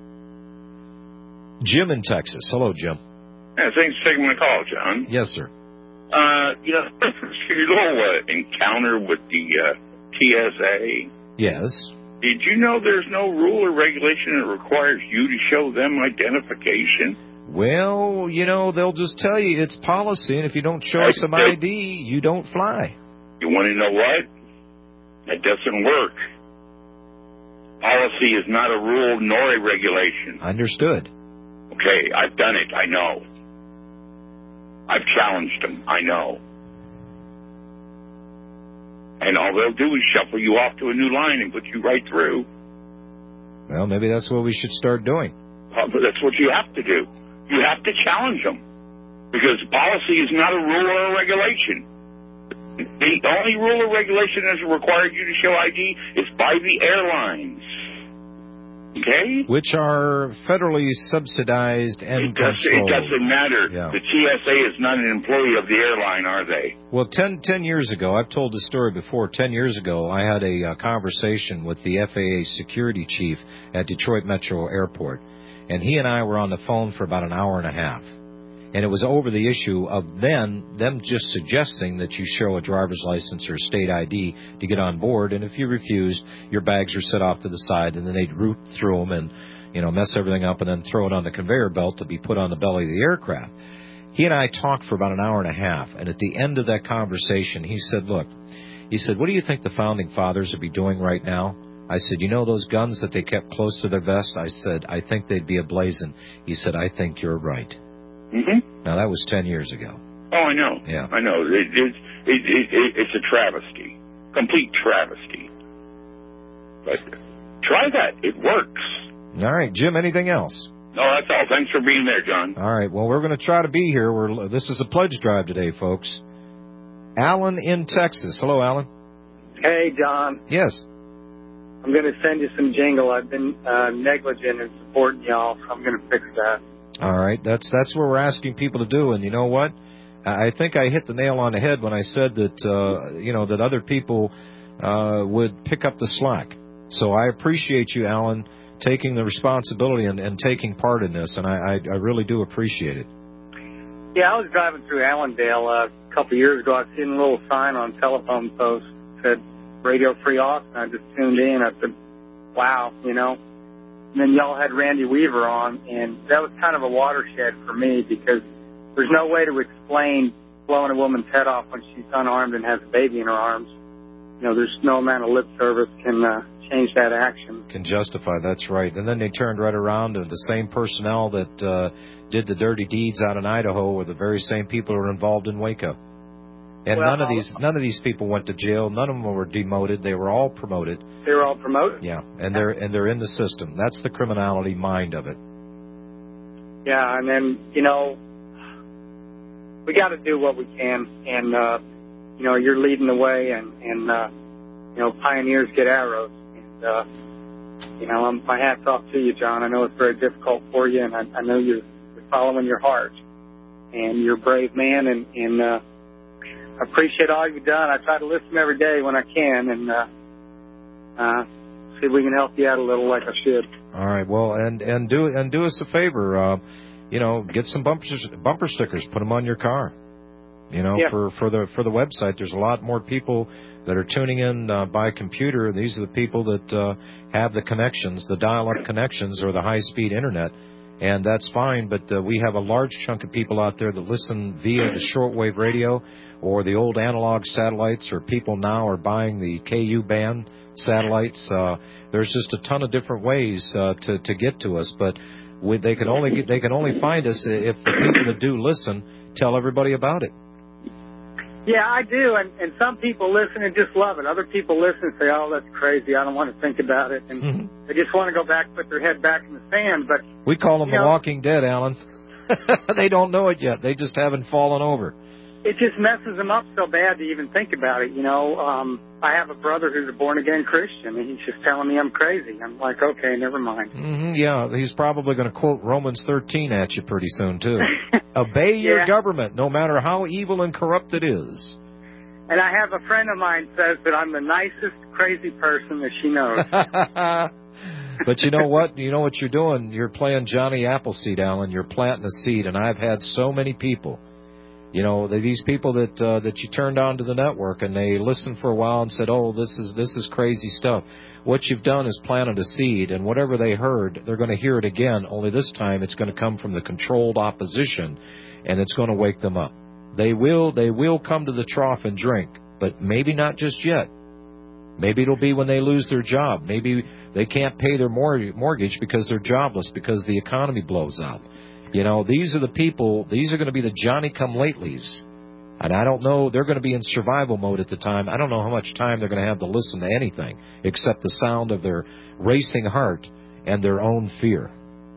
Jim in Texas. Hello, Jim. Yeah, thanks for taking my call, John. Yes, sir. Uh, you know, your little uh, encounter with the uh, T S A. Yes. Did you know there's no rule or regulation that requires you to show them identification? Well, you know, they'll just tell you it's policy, and if you don't show us some I D, you don't fly. You want to know what? That doesn't work. Policy is not a rule nor a regulation. Understood. Okay, I've done it. I know. I've challenged them. I know. And all they'll do is shuffle you off to a new line and put you right through. Well, maybe that's what we should start doing. Uh, but that's what you have to do. You have to challenge them. Because policy is not a rule or a regulation. The only rule or regulation that requires you to show I D is by the airlines. Okay? Which are federally subsidized and it does, controlled. It doesn't matter. Yeah. The T S A is not an employee of the airline, are they? Well, ten, ten years ago, I've told this story before, ten years ago, I had a uh, conversation with the F A A security chief at Detroit Metro Airport, and he and I were on the phone for about an hour and a half. And it was over the issue of then them just suggesting that you show a driver's license or state I D to get on board, and if you refused, your bags are set off to the side, and then they'd root through them and, you know, mess everything up and then throw it on the conveyor belt to be put on the belly of the aircraft. He and I talked for about an hour and a half, and at the end of that conversation, he said, look, he said, what do you think the Founding Fathers would be doing right now? I said, you know those guns that they kept close to their vest? I said, I think they'd be ablazing. He said, I think you're right. Mm-hmm. Now, that was ten years ago. Oh, I know. Yeah. I know. It, it, it, it, it's a travesty. Complete travesty. But try that. It works. All right. Jim, anything else? No, that's all. Thanks for being there, John. All right. Well, we're going to try to be here. We're, this is a pledge drive today, folks. Alan in Texas. Hello, Alan. Hey, John. Yes. I'm going to send you some jingle. I've been uh, negligent in supporting y'all, so I'm going to fix that. All right, that's that's what we're asking people to do, and you know what? I think I hit the nail on the head when I said that uh, you know that other people uh, would pick up the slack. So I appreciate you, Alan, taking the responsibility and, and taking part in this, and I, I, I really do appreciate it. Yeah, I was driving through Allendale uh, a couple of years ago. I seen a little sign on a telephone post that said Radio Free Austin. I just tuned in. I said, wow, you know. And then y'all had Randy Weaver on, and that was kind of a watershed for me because there's no way to explain blowing a woman's head off when she's unarmed and has a baby in her arms. You know, there's no amount of lip service can uh, change that action. Can justify, that's right. And then they turned right around to the same personnel that uh, did the dirty deeds out in Idaho were the very same people who were involved in Waco. And well, none of these none of these people went to jail. None of them were demoted. They were all promoted. They were all promoted? Yeah, and they're and they're in the system. That's the criminality mind of it. Yeah, and then, you know, we got to do what we can. And, uh, you know, you're leading the way, and, and uh, you know, pioneers get arrows. And, uh, you know, I'm, my hat's off to you, John. I know it's very difficult for you, and I, I know you're, you're following your heart. And you're a brave man, and, and uh, I appreciate all you've done. I try to listen every day when I can, and uh, uh, see if we can help you out a little like I should. All right. Well, and and do and do us a favor. Uh, you know, get some bumper bumper stickers. Put them on your car. You know, yeah. for for the for the website. There's a lot more people that are tuning in uh, by computer. These are the people that uh, have the connections, the dial-up connections, or the high-speed internet. And that's fine, but uh, we have a large chunk of people out there that listen via the shortwave radio or the old analog satellites, or people now are buying the K U band satellites. Uh, there's just a ton of different ways uh, to to get to us, but we, they can only get, they can only find us if the people that do listen tell everybody about it. Yeah, I do, and, and some people listen and just love it. Other people listen and say, oh, that's crazy, I don't want to think about it. And mm-hmm. they just want to go back, put their head back in the sand. But we call them the know, Walking Dead, Alan. They don't know it yet. They just haven't fallen over. It just messes them up so bad to even think about it, you know. Um, I have a brother who's a born-again Christian, and he's just telling me I'm crazy. I'm like, okay, never mind. Mm-hmm, yeah, he's probably going to quote Romans thirteen at you pretty soon, too. Obey your yeah. government, no matter how evil and corrupt it is. And I have a friend of mine says that I'm the nicest crazy person that she knows. But you know what? You know what you're doing? You're playing Johnny Appleseed, Alan. You're planting a seed, and I've had so many people. You know, these people that uh, that you turned on to the network, and they listened for a while and said, oh, this is this is crazy stuff. What you've done is planted a seed, and whatever they heard, they're going to hear it again, only this time it's going to come from the controlled opposition, and it's going to wake them up. They will they will come to the trough and drink, but maybe not just yet. Maybe it'll be when they lose their job. Maybe they can't pay their mortgage because they're jobless, because the economy blows out. You know, these are the people, these are going to be the Johnny-come-latelys. And I don't know, they're going to be in survival mode at the time. I don't know how much time they're going to have to listen to anything except the sound of their racing heart and their own fear.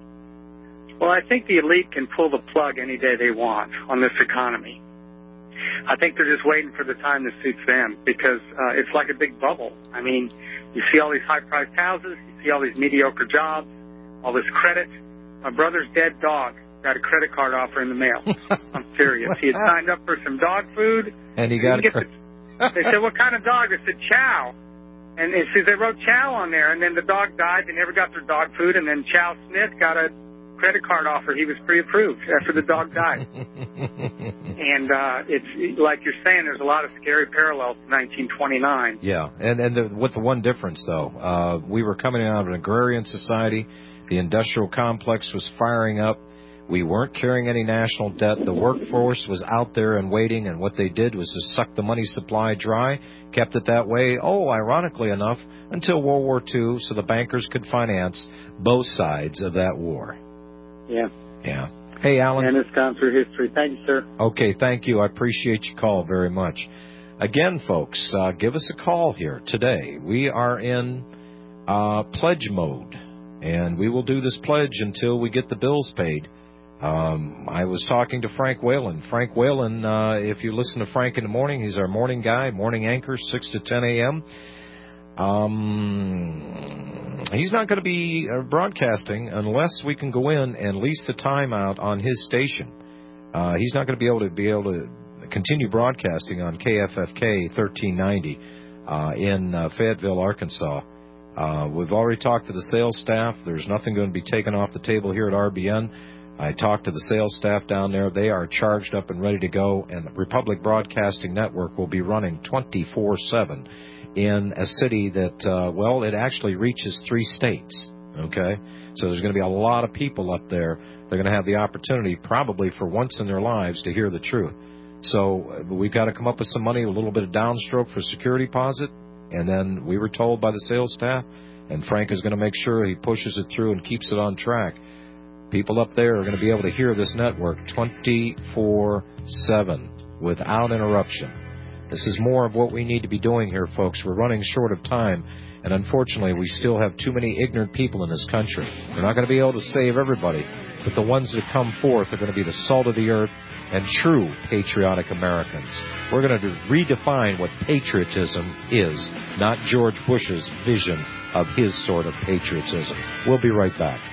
Well, I think the elite can pull the plug any day they want on this economy. I think they're just waiting for the time that suits them, because uh, it's like a big bubble. I mean, you see all these high-priced houses, you see all these mediocre jobs, all this credit. My brother's dead dog got a credit card offer in the mail. I'm serious. He had signed up for some dog food. And he got a credit. They said, what kind of dog? I said, Chow. And it says they wrote Chow on there, and then the dog died. They never got their dog food, and then Chow Smith got a credit card offer. He was pre-approved after the dog died. And uh, it's like you're saying, there's a lot of scary parallels to nineteen twenty-nine. Yeah, and, and the, with the one difference, though, uh, we were coming out of an agrarian society. The industrial complex was firing up. We weren't carrying any national debt. The workforce was out there and waiting, and what they did was to suck the money supply dry, kept it that way, oh, ironically enough, until World War Two, so the bankers could finance both sides of that war. Yeah. Yeah. Hey, Alan. And it's gone through history. Thank you, sir. Okay, thank you. I appreciate your call very much. Again, folks, uh, give us a call here today. We are in uh, pledge mode. And we will do this pledge until we get the bills paid. Um, I was talking to Frank Whalen. Frank Whalen, uh, if you listen to Frank in the morning, he's our morning guy, morning anchor, six to ten a.m. Um, he's not going to be uh, broadcasting unless we can go in and lease the time out on his station. Uh, he's not going to be able to be able to continue broadcasting on K F F K thirteen ninety uh, in uh, Fayetteville, Arkansas. Uh, we've already talked to the sales staff. There's nothing going to be taken off the table here at R B N. I talked to the sales staff down there. They are charged up and ready to go, and the Republic Broadcasting Network will be running twenty-four seven in a city that, uh, well, it actually reaches three states, okay? So there's going to be a lot of people up there. They're going to have the opportunity, probably for once in their lives, to hear the truth. So uh, we've got to come up with some money, a little bit of downstroke for security deposit, and then we were told by the sales staff, and Frank is going to make sure he pushes it through and keeps it on track. People up there are going to be able to hear this network twenty-four seven without interruption. This is more of what we need to be doing here, folks. We're running short of time, and unfortunately, we still have too many ignorant people in this country. We're not going to be able to save everybody, but the ones that come forth are going to be the salt of the earth and true patriotic Americans. We're going to redefine what patriotism is, not George Bush's vision of his sort of patriotism. We'll be right back.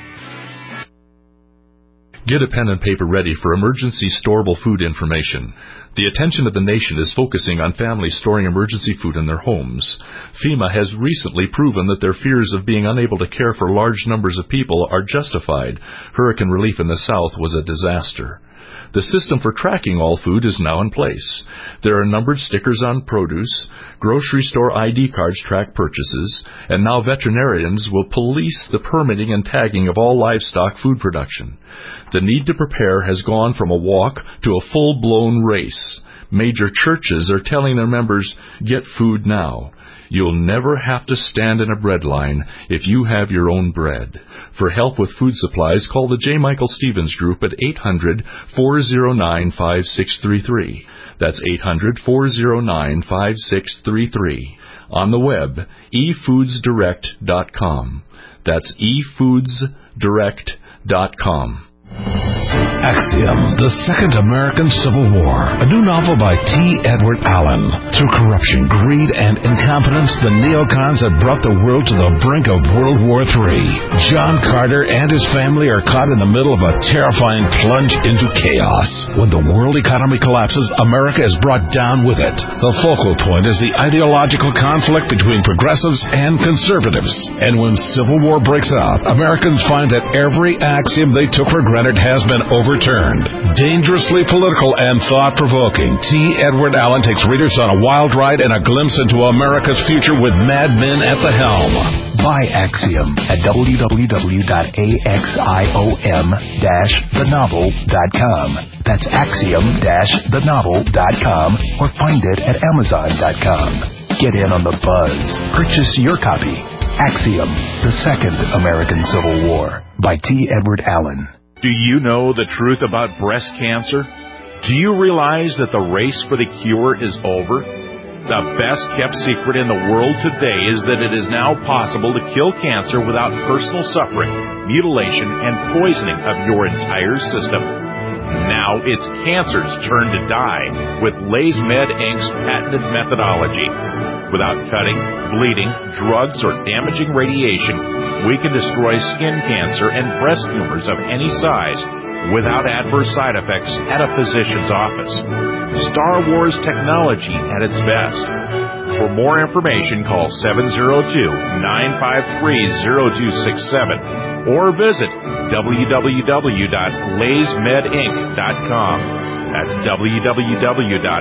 Get a pen and paper ready for emergency storable food information. The attention of the nation is focusing on families storing emergency food in their homes. FEMA has recently proven that their fears of being unable to care for large numbers of people are justified. Hurricane relief in the South was a disaster. The system for tracking all food is now in place. There are numbered stickers on produce, grocery store I D cards track purchases, and now veterinarians will police the permitting and tagging of all livestock food production. The need to prepare has gone from a walk to a full-blown race. Major churches are telling their members, get food now. You'll never have to stand in a bread line if you have your own bread. For help with food supplies, call the J. Michael Stevens Group at eight hundred, four oh nine, five six three three. That's eight hundred, four oh nine, five six three three. On the web, e foods direct dot com. That's e foods direct dot com. Axiom, The Second American Civil War, a new novel by T. Edward Allen. Through corruption, greed, and incompetence, the neocons have brought the world to the brink of World War Three. John Carter and his family are caught in the middle of a terrifying plunge into chaos. When the world economy collapses, America is brought down with it. The focal point is the ideological conflict between progressives and conservatives. And when civil war breaks out, Americans find that every axiom they took for granted has been overturned. Dangerously political and thought-provoking, T. Edward Allen takes readers on a wild ride and a glimpse into America's future with mad men at the helm. Buy Axiom at w w w dot axiom dash the novel dot com. That's axiom dash the novel dot com or find it at amazon dot com. Get in on the buzz. Purchase your copy. Axiom, The Second American Civil War by T. Edward Allen. Do you know the truth about breast cancer? Do you realize that the race for the cure is over? The best-kept secret in the world today is that it is now possible to kill cancer without personal suffering, mutilation, and poisoning of your entire system. Now it's cancer's turn to die with LaysMed Incorporated's patented methodology. Without cutting, bleeding, drugs, or damaging radiation, we can destroy skin cancer and breast tumors of any size without adverse side effects at a physician's office. Star Wars technology at its best. For more information, call seven oh two, nine five three, oh two six seven or visit w w w dot lays med inc dot com. That's w w w dot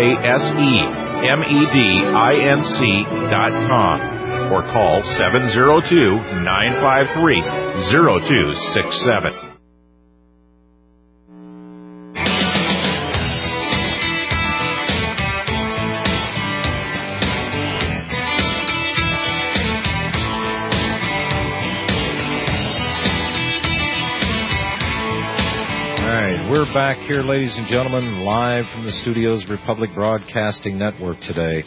lasemedinc dot com or call seven oh two, nine five three, oh two six seven. We're back here, ladies and gentlemen, live from the studios of Republic Broadcasting Network today.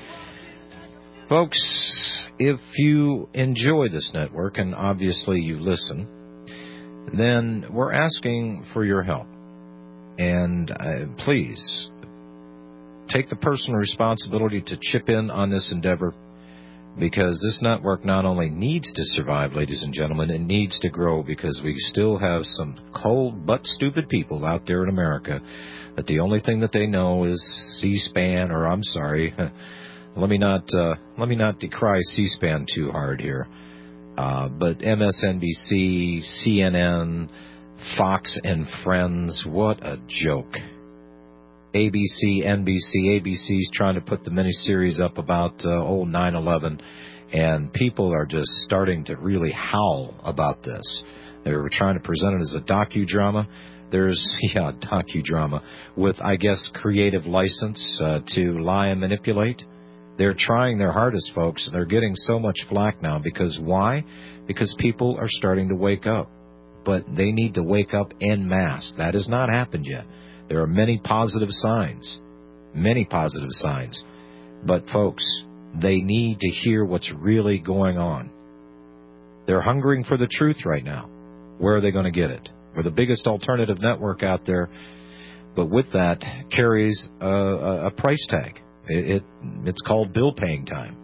Folks, if you enjoy this network, and obviously you listen, then we're asking for your help. And uh, please, take the personal responsibility to chip in on this endeavor, because this network not only needs to survive, ladies and gentlemen, it needs to grow, because we still have some cold but stupid people out there in America that the only thing that they know is C-SPAN, or I'm sorry, let me not uh, let me not decry C-SPAN too hard here. Uh, but M S N B C, C N N, Fox and Friends, what a joke. A B C, N B C, A B C's trying to put the miniseries up about uh, old nine eleven, and people are just starting to really howl about this. They were trying to present it as a docudrama. There's, yeah, docudrama with, I guess, creative license uh, to lie and manipulate. They're trying their hardest, folks, and they're getting so much flack now. Because why? Because people are starting to wake up. But they need to wake up en masse. That has not happened yet. There are many positive signs. Many positive signs. But, folks, they need to hear what's really going on. They're hungering for the truth right now. Where are they going to get it? We're the biggest alternative network out there. But with that carries a, a, a price tag. It, it It's called bill paying time.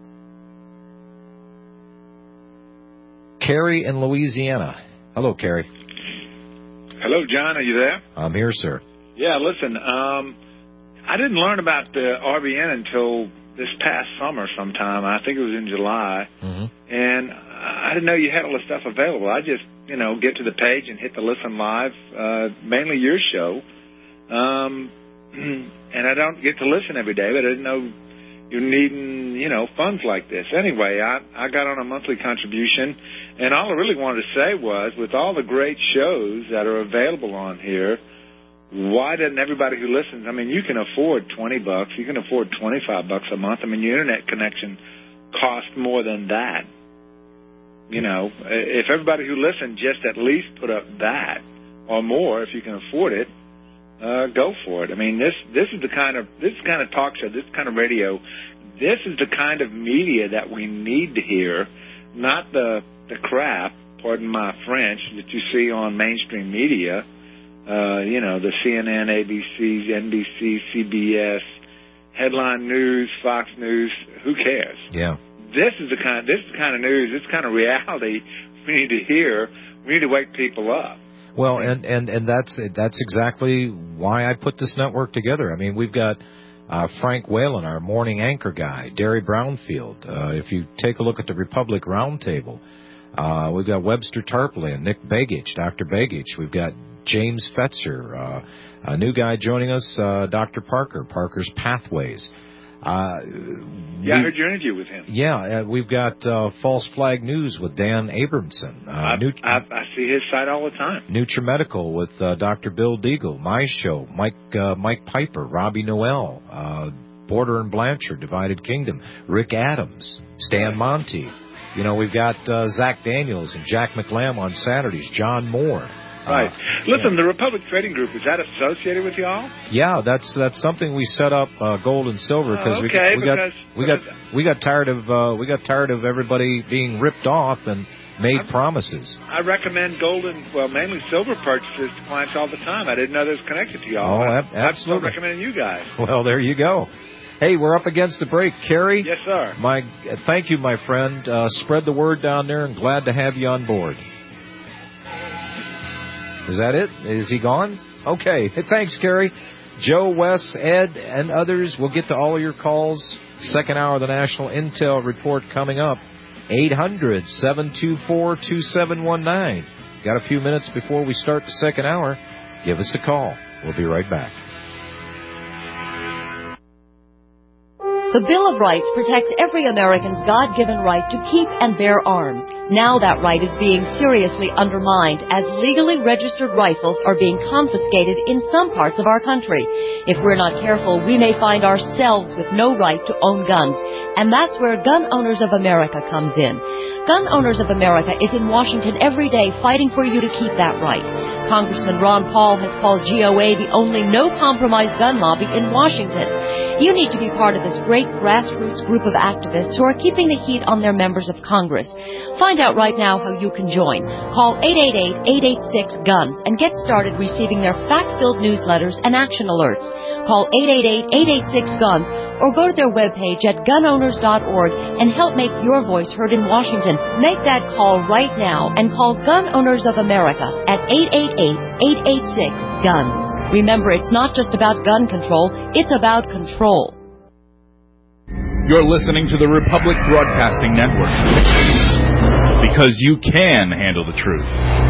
Carrie in Louisiana. Hello, Carrie. Hello, John. Are you there? I'm here, sir. Yeah, listen, um, I didn't learn about the R B N until this past summer sometime. I think it was in July. Mm-hmm. And I didn't know you had all this stuff available. I just, you know, get to the page and hit the listen live, uh, mainly your show. Um, and I don't get to listen every day, but I didn't know you're needing, you know, funds like this. Anyway, I, I got on a monthly contribution, and all I really wanted to say was, with all the great shows that are available on here, why doesn't everybody who listens, I mean, you can afford twenty bucks, you can afford twenty-five bucks a month. I mean, your internet connection costs more than that. You know, if everybody who listened just at least put up that or more, if you can afford it, uh, go for it. I mean, this this is the kind of this kind of talk show, this kind of radio, this is the kind of media that we need to hear, not the the crap, pardon my French, that you see on mainstream media. Uh, you know, the C N N, A B C, N B C, C B S, headline news, Fox News. Who cares? Yeah. This is the kind. This is the kind of news. This kind of reality we need to hear. We need to wake people up. Well, and and and that's that's exactly why I put this network together. I mean, we've got uh, Frank Whalen, our morning anchor guy, Derry Brownfield. Uh, if you take a look at the Republic Roundtable, uh, we've got Webster Tarpley and Nick Begich, Doctor Begich. We've got James Fetzer, uh, a new guy joining us, uh, Doctor Parker, Parker's Pathways. Uh, yeah, I heard your interview with him. Yeah, uh, we've got uh, False Flag News with Dan Abramson. Uh, I, Nut- I, I see his site all the time. NutriMedical with uh, Doctor Bill Deagle. My show, Mike uh, Mike Piper, Robbie Noel, uh, Border and Blanchard, Divided Kingdom, Rick Adams, Stan Monty. You know, we've got uh, Zach Daniels and Jack McLam on Saturdays, John Moore. Right. Uh, Listen, yeah. the Republic Trading Group, is that associated with y'all? Yeah, that's that's something we set up, uh, gold and silver, because oh, okay, we, we got because, we got we got tired of uh, we got tired of everybody being ripped off and made I, promises. I recommend gold and, well, mainly silver purchases to clients all the time. I didn't know that was connected to y'all. Oh, I, ab- absolutely. I'm recommending you guys. Well, there you go. Hey, we're up against the break. Carrie? Yes, sir. My, thank you, my friend. Uh, spread the word down there, and glad to have you on board. Is that it? Is he gone? Okay. Hey, thanks, Carrie. Joe, Wes, Ed, and others. We'll get to all of your calls. Second hour of the National Intel Report coming up. eight hundred, seven two four, two seven one nine. Got a few minutes before we start the second hour. Give us a call. We'll be right back. The Bill of Rights protects every American's God-given right to keep and bear arms. Now that right is being seriously undermined as legally registered rifles are being confiscated in some parts of our country. If we're not careful, we may find ourselves with no right to own guns. And that's where Gun Owners of America comes in. Gun Owners of America is in Washington every day fighting for you to keep that right. Congressman Ron Paul has called G O A the only no-compromise gun lobby in Washington. You need to be part of this great grassroots group of activists who are keeping the heat on their members of Congress. Find out right now how you can join. Call eight eight eight, eight eight six, GUNS and get started receiving their fact-filled newsletters and action alerts. Call eight eight eight, eight eight six, GUNS or go to their webpage at gun owners dot org and help make your voice heard in Washington. Make that call right now and call Gun Owners of America at eight eight eight, eight eight six, GUNS. Remember, it's not just about gun control, it's about control. You're listening to the Republic Broadcasting Network. because you can handle the truth.